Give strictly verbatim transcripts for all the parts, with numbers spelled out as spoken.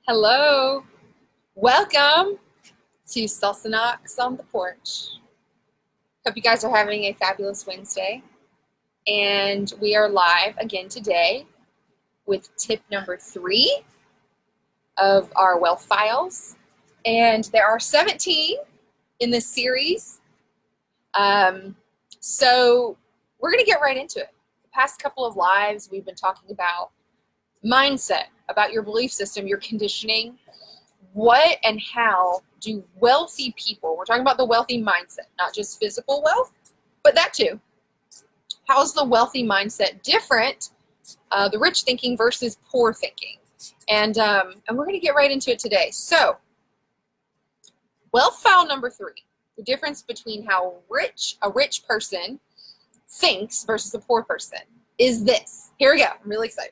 Hello, welcome to Salsa Knocks on the Porch. Hope you guys are having a fabulous Wednesday. And we are live again today with tip number three of our wealth files. And there are seventeen in this series. Um, so we're going to get right into it. The past couple of lives, we've been talking about mindset, about your belief system, your conditioning. What and how do wealthy people, we're talking about the wealthy mindset, not just physical wealth, but that too. How's the wealthy mindset different, uh, the rich thinking versus poor thinking? And, um, and we're going to get right into it today. So, wealth file number three, the difference between how rich a rich person thinks versus a poor person is this. Here we go. I'm really excited.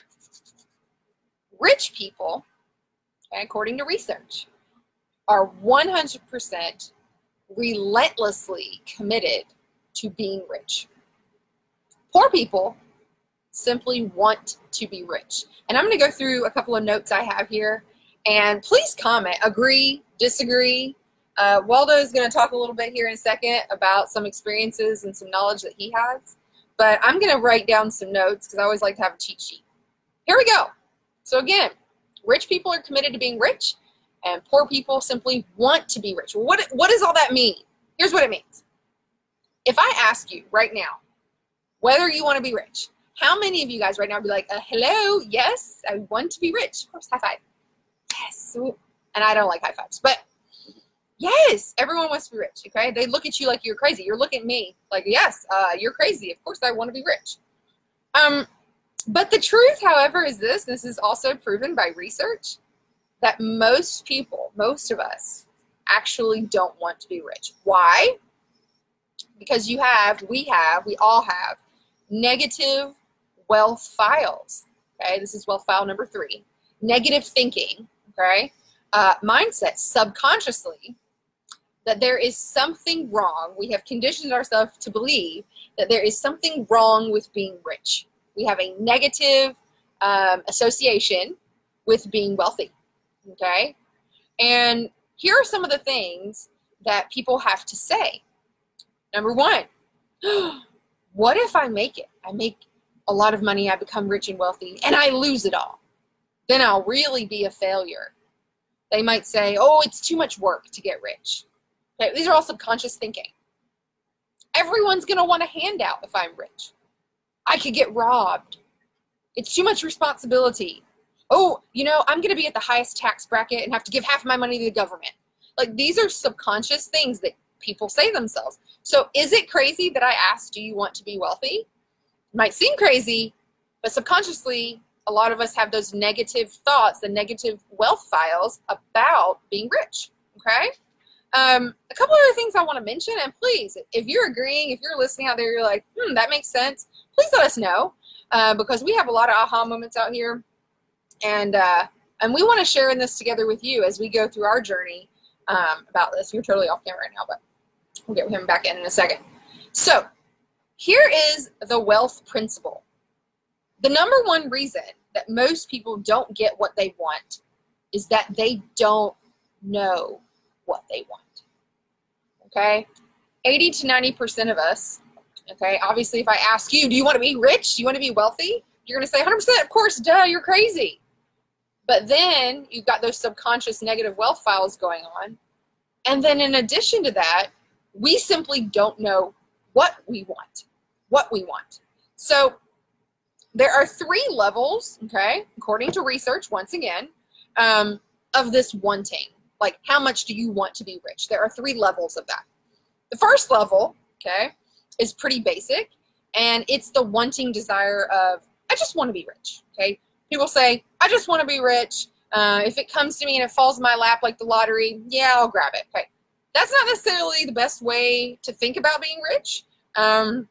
Rich people, okay, according to research, are one hundred percent relentlessly committed to being rich. Poor people simply want to be rich. And I'm going to go through a couple of notes I have here, and please comment, agree, disagree. Uh, Waldo is going to talk a little bit here in a second about some experiences and some knowledge that he has, but I'm going to write down some notes because I always like to have a cheat sheet. Here we go. So again, rich people are committed to being rich, and poor people simply want to be rich. What, what does all that mean? Here's what it means. If I ask you right now whether you want to be rich, how many of you guys right now would be like, uh, hello, yes, I want to be rich. Of course, high five. Yes. And I don't like high fives, but yes, everyone wants to be rich, okay? They look at you like you're crazy. You're looking at me like, yes, uh, you're crazy. Of course, I want to be rich. Um, But the truth, however, is this, this is also proven by research, that most people, most of us, actually don't want to be rich. Why? Because you have, we have, we all have negative wealth files, okay? This is wealth file number three. Negative thinking, okay? Uh, mindset, subconsciously, that there is something wrong. We have conditioned ourselves to believe that there is something wrong with being rich. We have a negative um, association with being wealthy, okay? And here are some of the things that people have to say. Number one, what if I make it? I make a lot of money, I become rich and wealthy, and I lose it all. Then I'll really be a failure. They might say, oh, it's too much work to get rich. Okay, these are all subconscious thinking. Everyone's going to want a handout if I'm rich. I could get robbed. It's too much responsibility. Oh, you know, I'm going to be at the highest tax bracket and have to give half of my money to the government. Like, these are subconscious things that people say themselves. So is it crazy that I asked, do you want to be wealthy? It might seem crazy, but subconsciously, a lot of us have those negative thoughts, the negative wealth files about being rich, okay? Um, a couple other things I want to mention, and please, if you're agreeing, if you're listening out there, you're like, hmm, that makes sense, please let us know, uh, because we have a lot of aha moments out here, and uh, and we want to share in this together with you as we go through our journey um, about this. You're totally off camera right now, but we'll get him back in in a second. So here is the wealth principle. The number one reason that most people don't get what they want is that they don't know what they want, okay? eighty to ninety percent of us, okay, obviously if I ask you, do you want to be rich? Do you want to be wealthy? You're going to say one hundred percent, of course, duh, you're crazy. But then you've got those subconscious negative wealth files going on. And then in addition to that, we simply don't know what we want, what we want. So there are three levels, okay, according to research, once again, um, of this wanting. Like, how much do you want to be rich? There are three levels of that. The first level, okay, is pretty basic, and it's the wanting desire of, I just want to be rich, okay? People say, I just want to be rich. Uh, if it comes to me and it falls in my lap like the lottery, yeah, I'll grab it, okay? That's not necessarily the best way to think about being rich, um,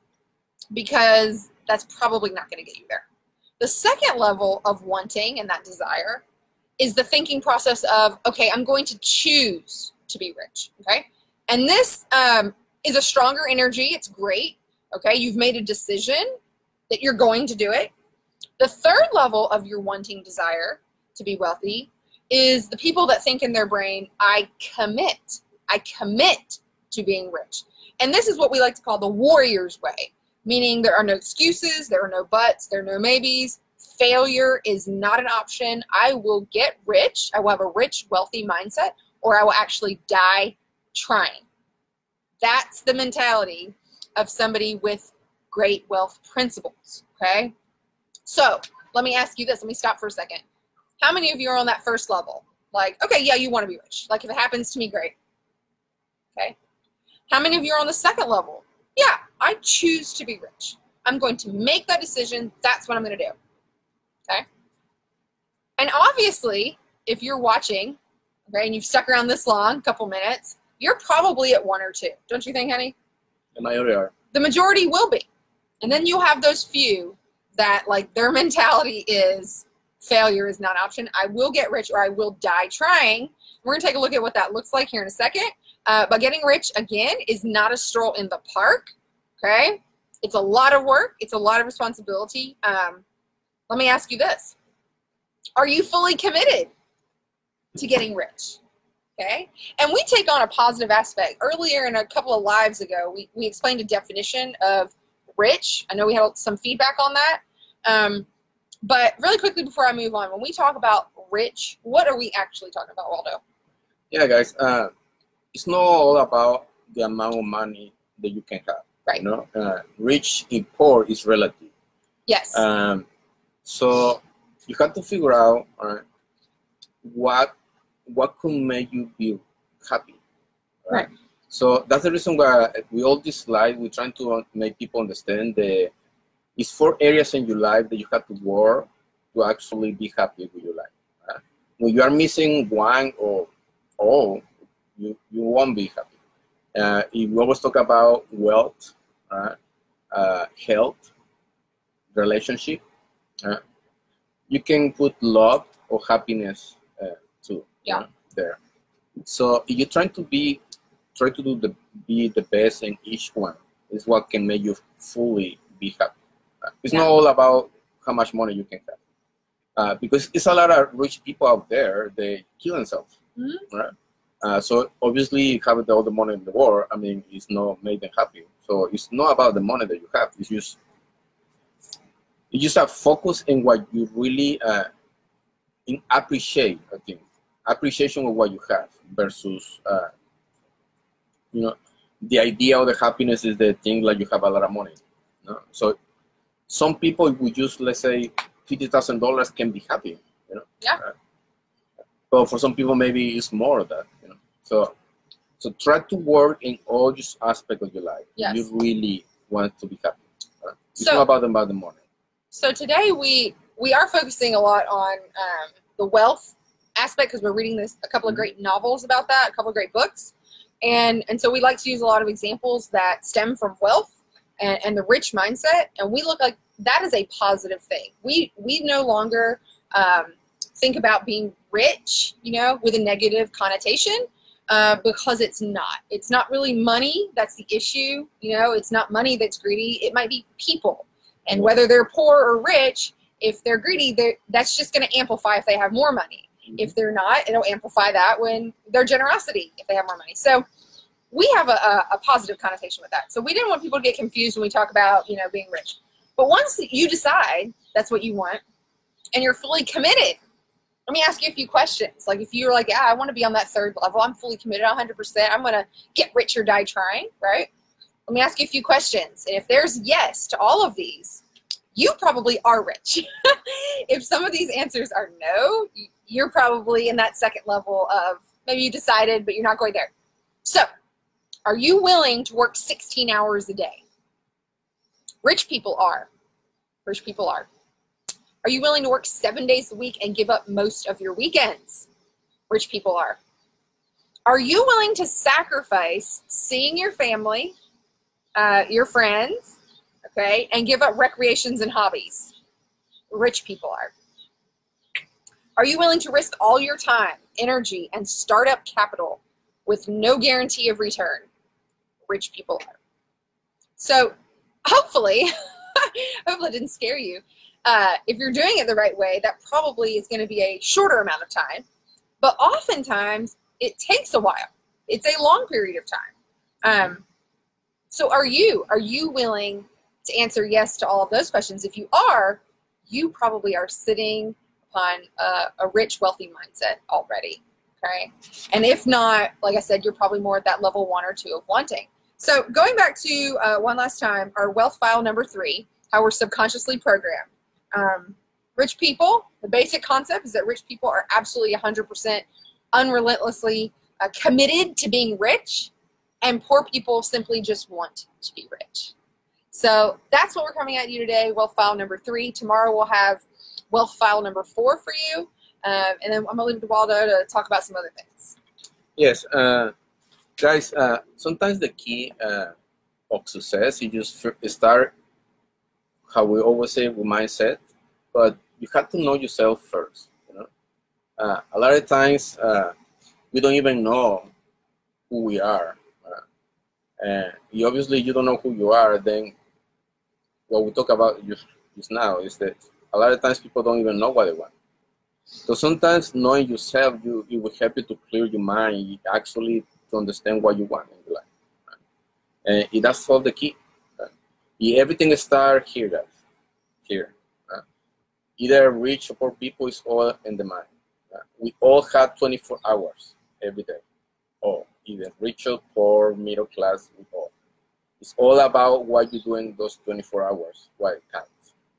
because that's probably not going to get you there. The second level of wanting and that desire is the thinking process of, okay, I'm going to choose to be rich, okay? And this um, is a stronger energy. It's great, okay? You've made a decision that you're going to do it. The third level of your wanting desire to be wealthy is the people that think in their brain, I commit. I commit to being rich. And this is what we like to call the warrior's way, meaning there are no excuses, there are no buts, there are no maybes. Failure is not an option. I will get rich. I will have a rich, wealthy mindset, or I will actually die trying. That's the mentality of somebody with great wealth principles, okay? So let me ask you this. Let me stop for a second. How many of you are on that first level? Like, okay, yeah, you want to be rich. Like, if it happens to me, great. Okay. How many of you are on the second level? Yeah, I choose to be rich. I'm going to make that decision. That's what I'm going to do. Okay. And obviously, if you're watching, okay, and you've stuck around this long, a couple minutes, you're probably at one or two. Don't you think, honey? The majority are. The majority will be. And then you'll have those few that, like, their mentality is failure is not an option. I will get rich or I will die trying. We're going to take a look at what that looks like here in a second. Uh, but getting rich, again, is not a stroll in the park, okay? It's a lot of work. It's a lot of responsibility. Um, let me ask you this. Are you fully committed to getting rich? Okay? And we take on a positive aspect. Earlier in a couple of lives ago, we, we explained a definition of rich. I know we had some feedback on that. Um, but really quickly before I move on, when we talk about rich, what are we actually talking about, Waldo? Yeah, guys, uh, it's not all about the amount of money that you can have. Right. You know? Uh, rich and poor is relative. Yes. Um, so you have to figure out uh, what what could make you be happy. Right? Right. So that's the reason why we all this slide, we're trying to make people understand that it's four areas in your life that you have to work to actually be happy with your life. Right? When you are missing one or all, you, you won't be happy. Uh, if we always talk about wealth, right? uh, health, relationship, uh, you can put love or happiness uh, too. Yeah. Uh, there. So if you're trying to be, try to do the be the best in each one is what can make you fully be happy. Uh, it's Yeah. not all about how much money you can have, uh, because it's a lot of rich people out there. They kill themselves, Mm-hmm. right? Uh, so obviously, having all the money in the world, I mean, it's not made them happy. So it's not about the money that you have. It's just you just have focus in what you really uh, in appreciate. I think appreciation of what you have versus uh, you know the idea of the happiness is the thing like you have a lot of money. You know? So some people would just, let's say, fifty thousand dollars can be happy. You know. Yeah. Uh, but for some people, maybe it's more of that. You know. So so try to work in all just aspects of your life. Yes. You really want to be happy. Uh, it's So- not about about the money. So today we we are focusing a lot on um, the wealth aspect because we're reading this a couple of great novels about that, a couple of great books, and and so we like to use a lot of examples that stem from wealth and, and the rich mindset, and we look like that is a positive thing. We we no longer um, think about being rich, you know, with a negative connotation. Uh, because it's not. It's not really money that's the issue. You know, it's not money that's greedy. It might be people. And whether they're poor or rich, if they're greedy, they're, that's just going to amplify if they have more money. If they're not, it'll amplify that when their generosity, if they have more money. So we have a, a, a positive connotation with that. So we didn't want people to get confused when we talk about, you know, being rich. But once you decide that's what you want and you're fully committed, let me ask you a few questions. Like if you're like, yeah, I want to be on that third level. I'm fully committed one hundred percent. I'm going to get rich or die trying, right? Let me ask you a few questions. And if there's yes to all of these, you probably are rich. If some of these answers are no, you're probably in that second level of maybe you decided, but you're not going there. So are you willing to work sixteen hours a day? Rich people are. Rich people are. Are you willing to work seven days a week and give up most of your weekends? Rich people are. Are you willing to sacrifice seeing your family, uh, your friends, okay, and give up recreations and hobbies? Rich people are. Are you willing to risk all your time, energy, and startup capital with no guarantee of return? Rich people are. So hopefully, hopefully it didn't scare you. Uh, if you're doing it the right way, that probably is going to be a shorter amount of time. But oftentimes, it takes a while. It's a long period of time. Um, so are you? Are you willing to answer yes to all of those questions? If you are, you probably are sitting upon a, a rich, wealthy mindset already. Okay. And if not, like I said, you're probably more at that level one or two of wanting. So going back to uh, one last time, our wealth file number three, how we're subconsciously programmed. Um, rich people, the basic concept is that rich people are absolutely one hundred percent unrelentlessly uh, committed to being rich, and poor people simply just want to be rich. So that's what we're coming at you today, wealth file number three. Tomorrow we'll have wealth file number four for you. Um, and then I'm going to leave it to Waldo to talk about some other things. Yes, uh, guys, uh, sometimes the key uh, of success, you just start, how we always say, with mindset, but you have to know yourself first. You know, uh, a lot of times uh, we don't even know who we are. Uh, and you, obviously you don't know who you are, then what we talk about just, just now is that a lot of times people don't even know what they want. So sometimes knowing yourself, you, it will help you to clear your mind, actually to understand what you want in your life. Right? And that's all the key. Right? Everything starts here, guys. Here. Right? Either rich or poor people, is all in the mind. Right? We all have twenty-four hours every day. All, either rich or poor, middle class, we all. It's all about what you do in those twenty-four hours, what it counts.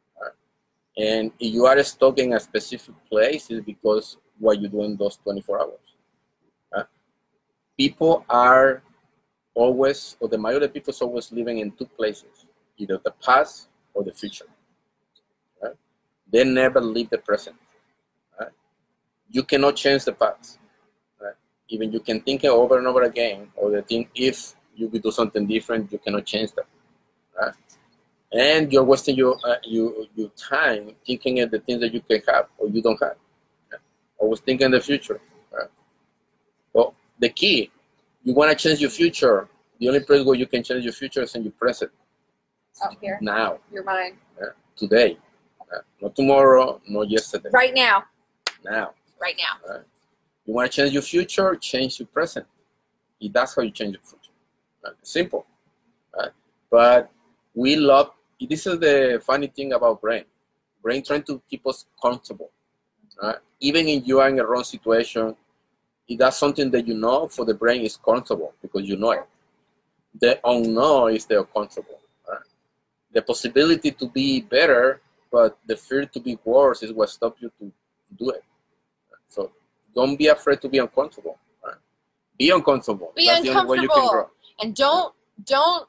And if you are stuck in a specific place, it's because what you do in those twenty-four hours. Uh, people are always, or the majority of people is always living in two places, either the past or the future. Right? They never live the present. Right? You cannot change the past. Right? Even you can think it over and over again, or the thing, if you will do something different, you cannot change that. Right? And you're wasting your, uh, your, your time thinking of the things that you can have or you don't have. Right? Always thinking the future. Right? Well, the key, you want to change your future, the only place where you can change your future is in your present. Out here. Now. Your mind. Right? Today. Right? Not tomorrow, not yesterday. Right now. Now. Right now. Right? You want to change your future, change your present. That's how you change your future. Right? Simple. Right? But we love, this is the funny thing about brain. Brain trying to keep us comfortable. Right? Even if you are in a wrong situation, if that's something that you know, for the brain is comfortable because you know it. The unknown is the uncomfortable. Right? The possibility to be better, but the fear to be worse is what stops you to do it. Right? So don't be afraid to be uncomfortable. Right? Be uncomfortable. Be that's uncomfortable. The only way you can grow. And don't don't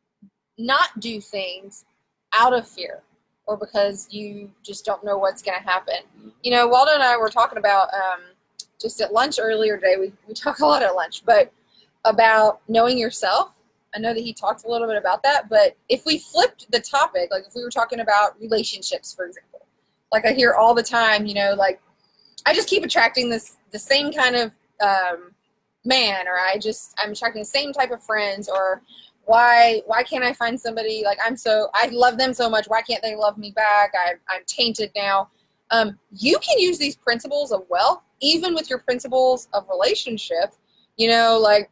not do things out of fear or because you just don't know what's going to happen. You know, Waldo and I were talking about um, just at lunch earlier today. We, we talk a lot at lunch, but about knowing yourself. I know that he talked a little bit about that, but if we flipped the topic, like if we were talking about relationships, for example, like I hear all the time, you know, like I just keep attracting this, the same kind of um, man, or I just, I'm attracting the same type of friends, or Why why can't I find somebody, like I'm so, I love them so much, why can't they love me back? I, I'm tainted now. Um, you can use these principles of wealth, even with your principles of relationship. You know, like,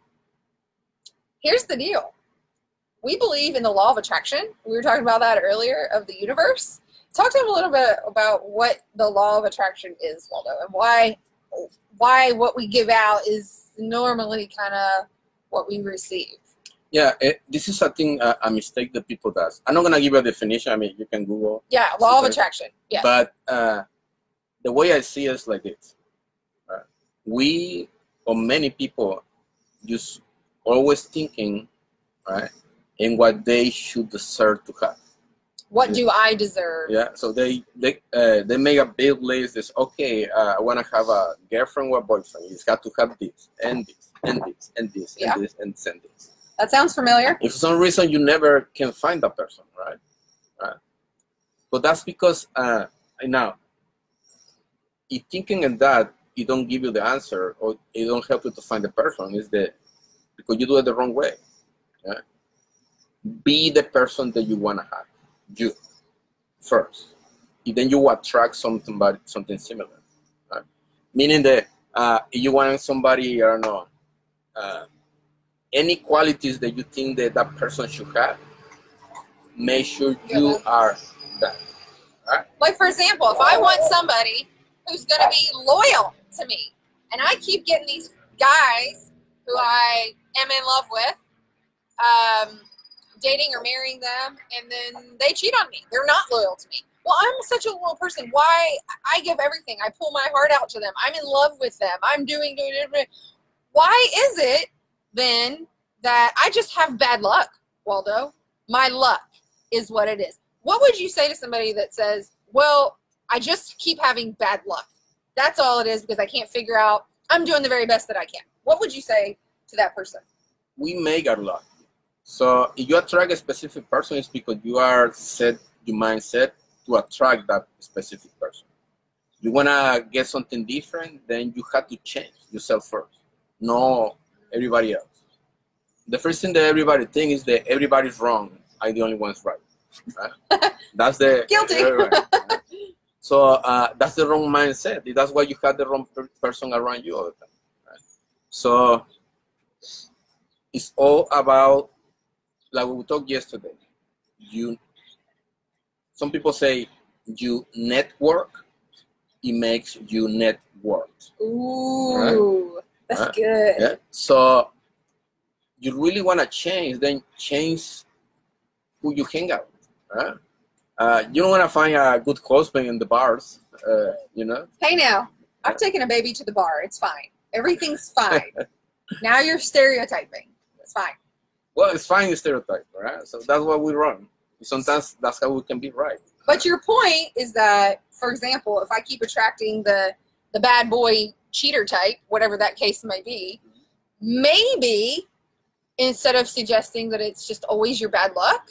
here's the deal. We believe in the law of attraction. We were talking about that earlier, of the universe. Talk to him a little bit about what the law of attraction is, Waldo, and why, why what we give out is normally kind of what we receive. Yeah, it, this is a thing, uh, a mistake that people does. I'm not gonna give you a definition. I mean, you can Google. Yeah, law of attraction. Yeah. But uh, the way I see it is like this: uh, we, or many people, just always thinking, right, in what they should deserve to have. What do I deserve? Yeah. So they they uh, they make a big list. It's okay. Uh, I want to have a girlfriend or a boyfriend. It's got to have this and this and this and this yeah. and this and this and this. That sounds familiar. If for some reason you never can find that person, right? Right. But that's because uh, now, if thinking in that, it don't give you the answer, or it don't help you to find the person, is the because you do it the wrong way. Yeah? Be the person that you want to have, you first. And then you attract something, something similar. Right? Meaning that Uh, if you want somebody, I don't know, uh, any qualities that you think that that person should have, make sure you Yeah. are that. Right? Like, for example, if I want somebody who's going to be loyal to me, and I keep getting these guys who I am in love with, um, dating or marrying them, and then they cheat on me. They're not loyal to me. Well, I'm such a loyal person. Why? I give everything. I pull my heart out to them. I'm in love with them. I'm doing, doing, doing. Why is it then that I just have bad luck, Waldo? My luck is what it is. What would you say to somebody that says, well, I just keep having bad luck? That's all it is because I can't figure out. I'm doing the very best that I can. What would you say to that person? We make our luck. So if you attract a specific person, it's because you are set your mindset to attract that specific person. You want to get something different, then you have to change yourself first, no everybody else. The first thing that everybody thinks is that everybody's wrong. I'm the only one's right. Right? That's the Guilty. Right, right. So uh, that's the wrong mindset. That's why you have the wrong per person around you all the time. Right? So it's all about, like we talked yesterday. You. Some people say you network. It makes you network. Ooh, right? That's right? good. Yeah. So you really want to change, then change who you hang out with. Right? Uh, you don't want to find a good husband in the bars, uh, you know? Hey now, I've taken a baby to the bar. It's fine. Everything's fine. Now you're stereotyping. It's fine. Well, it's fine to stereotype, right? So that's why we run. Sometimes that's how we can be right. But your point is that, for example, if I keep attracting the, the bad boy cheater type, whatever that case may be, maybe instead of suggesting that it's just always your bad luck,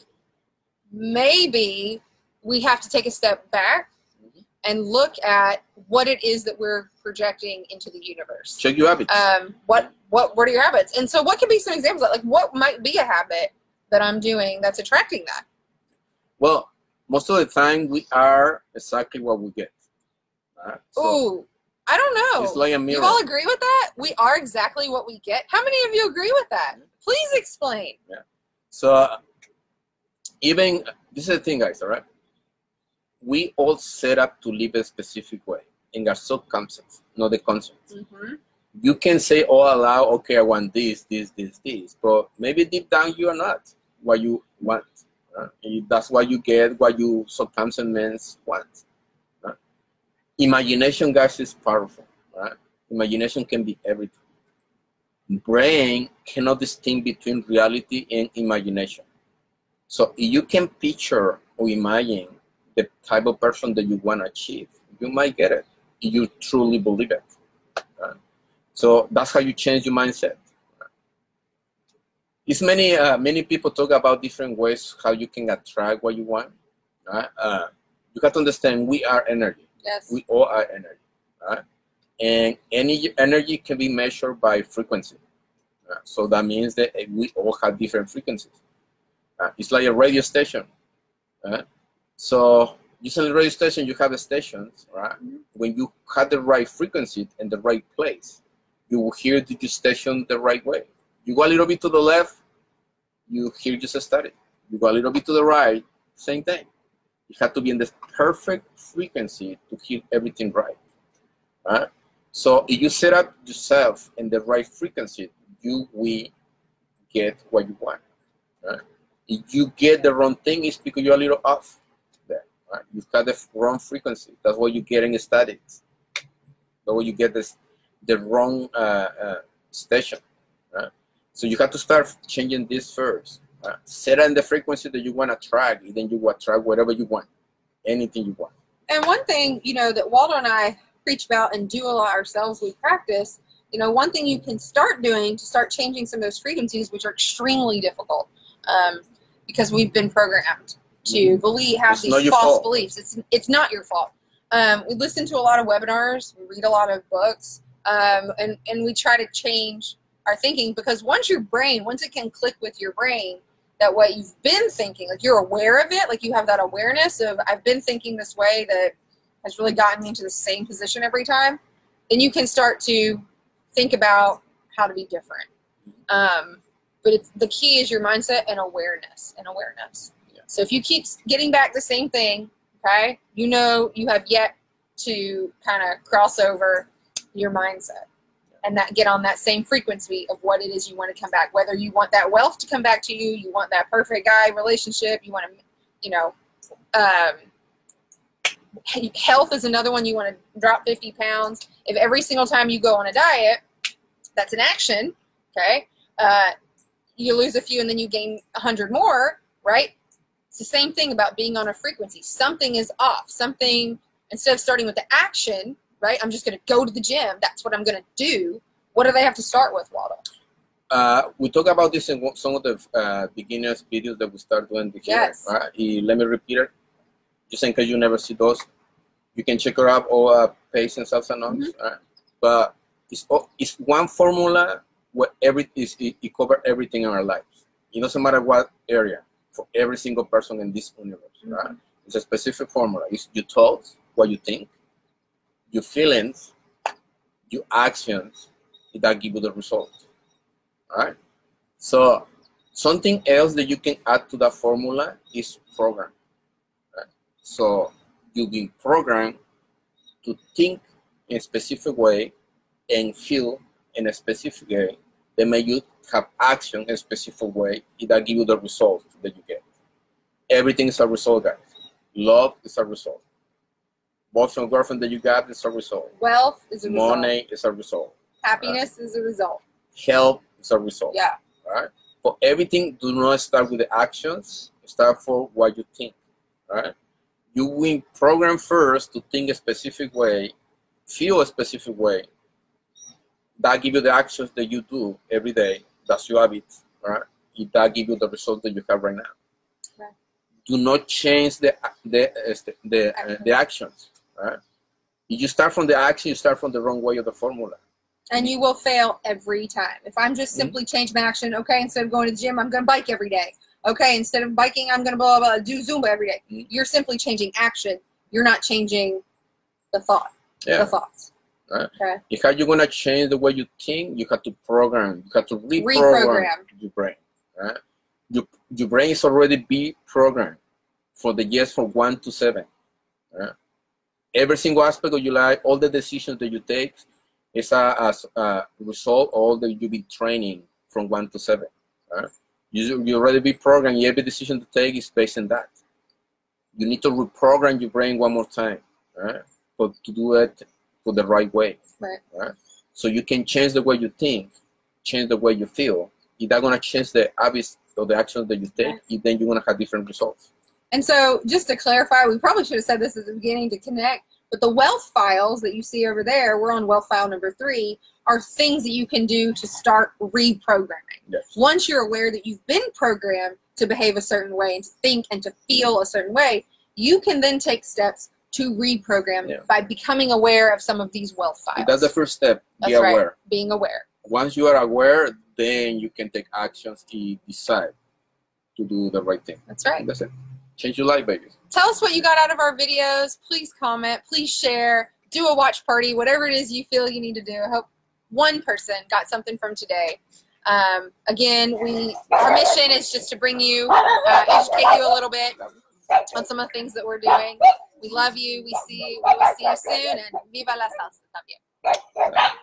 maybe we have to take a step back and look at what it is that we're projecting into the universe. Check your habits. Um, what what what are your habits? And so, what could be some examples of, like, what might be a habit that I'm doing that's attracting that? Well, most of the time we are exactly what we get. Right? So Ooh, I don't know. It's like a mirror. You all agree with that? We are exactly what we get. How many of you agree with that? Please explain. Yeah. So uh, even this is the thing, guys. All right. We all set up to live a specific way in our subconscious, not the conscious. Mm-hmm. You can say all aloud, okay, I want this, this, this, this, but maybe deep down you are not what you want. Right? That's what you get, what you subconscious want. Right? Imagination, guys, is powerful. Right? Imagination can be everything. Brain cannot distinguish between reality and imagination. So if you can picture or imagine the type of person that you want to achieve, you might get it. If you truly believe it. Right? So that's how you change your mindset. Right? It's many uh, many people talk about different ways how you can attract what you want. Right? Uh, you have to understand we are energy. Yes. We all are energy. Right? And any energy can be measured by frequency. Right? So that means that we all have different frequencies. Right? It's like a radio station. Right? So using the radio station, you have the stations, right? Mm-hmm. When you have the right frequency in the right place, you will hear the station the right way. You go a little bit to the left, you hear just a static. You go a little bit to the right, same thing. You have to be in the perfect frequency to hear everything right. Right? So if you set up yourself in the right frequency, you will get what you want. Right? If you get the wrong thing, it's because you're a little off. Right? You've got the wrong frequency. That's why you're getting statics. That's why you get this, the wrong uh, uh, station. Right? So you have to start changing this first. Right? Set in the frequency that you want to attract, and then you will attract whatever you want, anything you want. And one thing, you know, that Waldo and I preach about and do a lot ourselves, we practice, you know, one thing you can start doing to start changing some of those frequencies, which are extremely difficult, um, because we've been programmed to believe, have it's these false fault. beliefs. It's it's not your fault. Um, we listen to a lot of webinars, we read a lot of books, um, and, and we try to change our thinking, because once your brain, once it can click with your brain that what you've been thinking, like you're aware of it, like you have that awareness of, I've been thinking this way that has really gotten me into the same position every time, then you can start to think about how to be different. Um, but it's, the key is your mindset and awareness and awareness. Yeah. So if you keep getting back the same thing, okay, you know you have yet to kind of cross over your mindset and that get on that same frequency of what it is you want to come back. Whether you want that wealth to come back to you, you want that perfect guy relationship, you want to, you know, um, health is another one. You want to drop fifty pounds. If every single time you go on a diet, that's an action, okay, uh, you lose a few and then you gain a hundred more, right? It's the same thing about being on a frequency. Something is off. Something, instead of starting with the action, right? I'm just going to go to the gym. That's what I'm going to do. What do they have to start with, Waldo? Uh, we talk about this in some of the uh, beginners videos that we start doing here. Yes. Right? Uh, let me repeat it. Just in case you never see those, you can check her out all uh, Pace and Salsa Nuns. Mm-hmm. Right? But it's it's one formula where every is it, it covers everything in our lives. It doesn't matter what area, for every single person in this universe. Mm-hmm. Right? It's a specific formula. It's your thoughts, what you think, your feelings, your actions, that give you the results. All right. So something else that you can add to that formula is program. Right? So you've been programmed to think in a specific way and feel in a specific way that make you have action in a specific way that give you the results that you get. Everything is a result, guys. Love is a result. Boyfriend, girlfriend that you got is a result. Wealth is a result. Money is a result. Happiness right? is a result. Health is a result. Yeah. Right? For everything, do not start with the actions. Start for what you think. Right? You will program first to think a specific way, feel a specific way. That give you the actions that you do every day. That's your habit. Right? That give you the result that you have right now. Right. Do not change the the the, uh, the actions. Right? If you start from the action, you start from the wrong way of the formula. And you will fail every time. If I'm just simply mm-hmm. change my action, okay, instead of going to the gym, I'm going to bike every day. Okay, instead of biking, I'm going to blah, blah, blah, do Zumba every day. Mm-hmm. You're simply changing action. You're not changing the thought, yeah. the thoughts. Right. Okay. If you're going to change the way you think, you have to program. You have to reprogram, reprogram your brain. Right? Your, your brain is already be programmed for the years from one to seven. Right? Every single aspect of your life, all the decisions that you take, is a, as a result of all that you've been training from one to seven. Right? You, you already be programmed. Every decision to take is based on that. You need to reprogram your brain one more time, right? But to do it for the right way. Right. Right? So you can change the way you think, change the way you feel. If that's gonna change the habits or the actions that you take, right. then you're gonna have different results. And so, just to clarify, we probably should have said this at the beginning to connect. But the wealth files that you see over there, we're on wealth file number three, are things that you can do to start reprogramming. Yes. Once you're aware that you've been programmed to behave a certain way and to think and to feel a certain way, you can then take steps to reprogram yeah. by becoming aware of some of these wealth files. That's the first step. Be That's aware. Right. Being aware. Once you are aware, then you can take actions to decide to do the right thing. That's right. That's it. Change your life, baby. Tell us what you got out of our videos. Please comment. Please share. Do a watch party. Whatever it is you feel you need to do. I hope one person got something from today. Um, again, we our mission is just to bring you, uh, educate you a little bit on some of the things that we're doing. We love you. We see. We will see you soon. And viva la salsa también.